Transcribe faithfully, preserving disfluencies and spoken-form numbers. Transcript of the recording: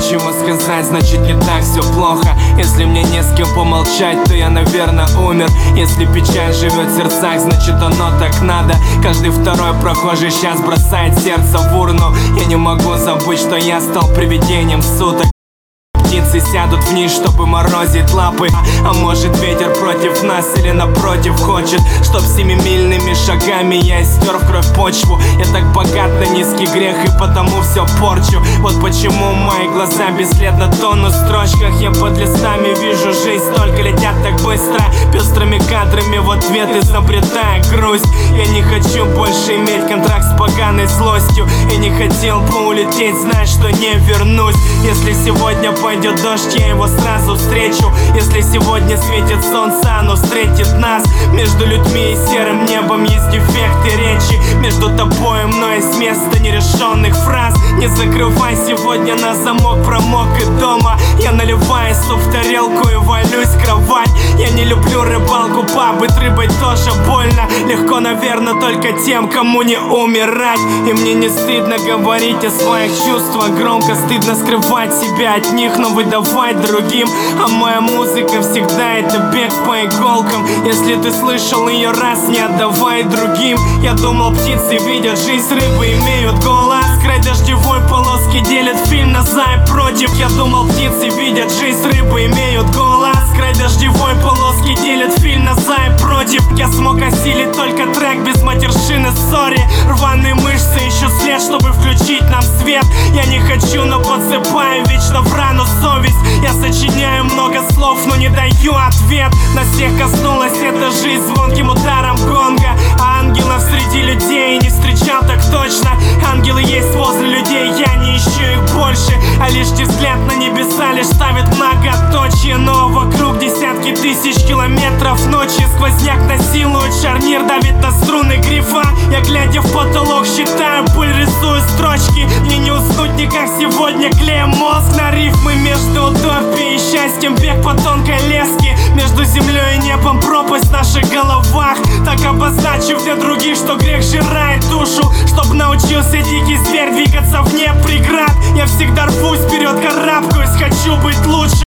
нечего сказать, значит не так все плохо. Если мне не с кем помолчать, то я, наверное, умер. Если печаль живет в сердцах, значит оно так надо. Каждый второй прохожий сейчас бросает сердце в урну. Я не могу забыть, что я стал привидением суток. Птицы сядут вниз, чтобы морозить лапы. А может ветер против нас или напротив хочет, чтоб семимильными шагами я стер в кровь почву. Я так богат на низкий грех и потому все порчу. Вот почему мои глаза бесследно тонут в строчках. Я под листами вижу жизнь, только летят так быстро. Пестрыми кадрами в ответ изобретая грусть. Я не хочу больше иметь контракт с поганой злостью. И не хотел бы улететь, зная, что не вернусь. Если сегодня пойдет Идет дождь, я его сразу встречу. Если сегодня светит солнце, оно встретит нас. Между людьми и серым небом есть дефекты речи. Между тобой и мной есть место нерешенных фраз. Не закрывай сегодня на замок, промок и дома. Я наливаю суп в тарелку и валюсь в кровать. Я не люблю рыбалку, побыть рыбой тоже больно. Легко, наверное, только тем, кому не умирать. И мне не стыдно говорить о своих чувствах громко. Стыдно скрывать себя от них, но выдавать другим. А моя музыка всегда это бег по иголкам. Если ты слышал ее раз, не отдавай другим. Я думал, птицы видят жизнь, рыбы имеют голос. Край дождевой полоски делит фильм на за и против. Я думал, птицы видят жизнь, рыбы имеют голос. Край дождевой полоски делит фильм на за и против. Я смог осилить только трек без матершины, сори. Рваные мышцы ищут след, чтобы включить нам свет. Я не хочу, но подсыпаю вечно в рану совесть. Я сочиняю много слов, но не даю ответ. На всех коснулась эта жизнь звонким ударом гонга. А ангелов среди людей не встречал так точно. Ангелы есть возле людей, я не ищу их больше. А лишний взгляд на небеса лишь ставит многоточие. Но вокруг десятки тысяч километров ночи. Сквозняк насилует шарнир, давит на струны грифа. Я, глядя в потолок, считаю пыль, рисую строчки. Мне не уснуть никак сегодня, клеем мозг на рифмы. Между утопией и счастьем бег по тонкой леске. Между землей и небом пропасть в наших головах. Так обозначив для других, что грех жирает душу. Чтоб научился дикий зверь двигаться вне преград. Я всегда рвусь вперед, карабкаюсь, хочу быть лучше.